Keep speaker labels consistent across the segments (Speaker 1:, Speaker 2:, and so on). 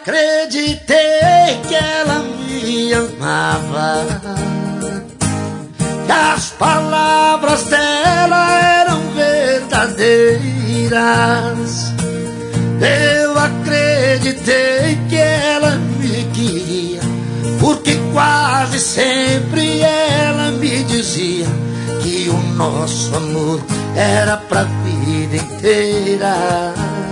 Speaker 1: acreditei que ela me amava, que as palavras dela eram verdadeiras. Eu acreditei que ela me queria, porque quase sempre ela me dizia que o nosso amor era pra vida inteira.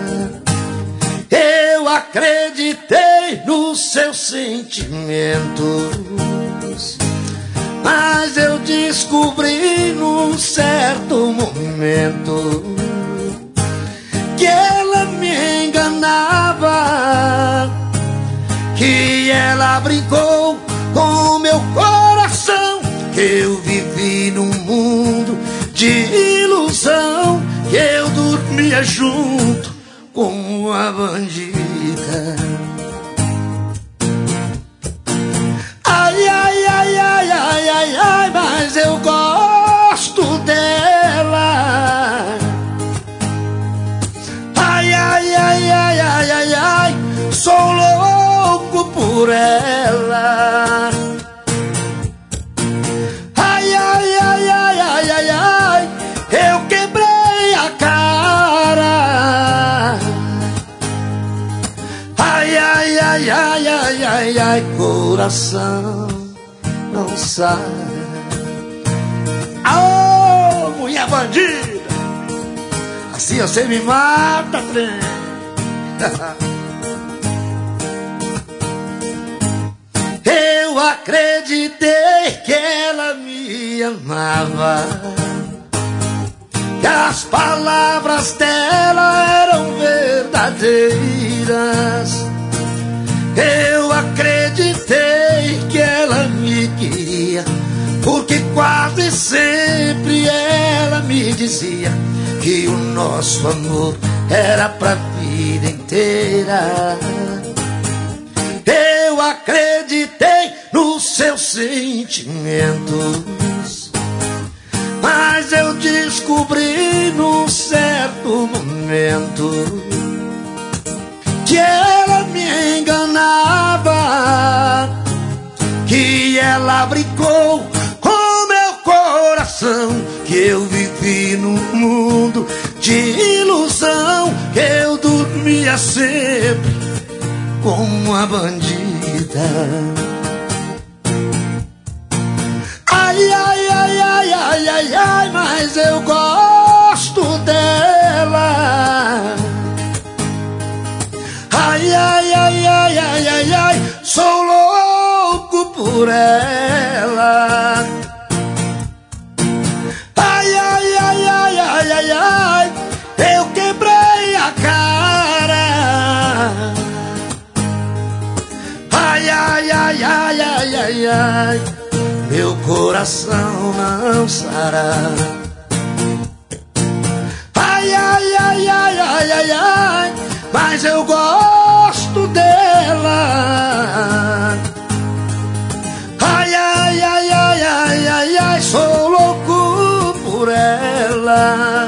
Speaker 1: Eu acreditei nos seus sentimentos, mas eu descobri num certo momento que ela me enganava, que ela brincou com meu coração, que eu vivi num mundo de ilusão, que eu dormia junto com uma bandida. Ai, ai, ai, ai, ai, ai, ai, mas eu gosto dela. Ai, ai, ai, ai, ai, ai, ai, sou louco por ela. Ai, ai, ai, ai, ai, ai, ai, eu quebrei a cara. Ai, ai, ai, ai, ai, ai, ai, coração não sai. Ô, mulher bandida, assim você me mata, trem. Eu acreditei que ela me amava, que as palavras dela eram verdadeiras. Eu acreditei que ela me queria, porque quase sempre ela me dizia que o nosso amor era pra vida inteira. Eu acreditei nos seus sentimentos, mas eu descobri num certo momento que ela me enganava, que ela brincou com meu coração, que eu vivi num mundo de ilusão, que eu dormia sempre com uma bandida. Ai, ai, ai, ai, ai, ai, ai, mas eu gosto dela. Ai, ai, ai, ai, ai, ai, ai, sou louco por ela. Ai, ai, ai, ai, ai, ai, ai, eu quebrei a cara. Ai, ai, ai, ai, ai, ai, ai, meu coração não sará. Ai, ai, ai, ai, ai, ai, ai, mas eu gosto dela. Ai, ai, ai, ai, ai, ai, ai, sou louco por ela.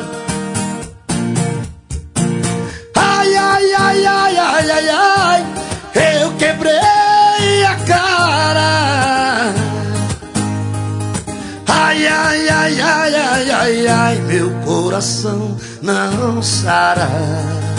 Speaker 1: Ai, ai, ai, ai, ai, ai, ai, eu quebrei a cara. Ai, ai, ai, ai, ai, ai, ai, meu coração não sará.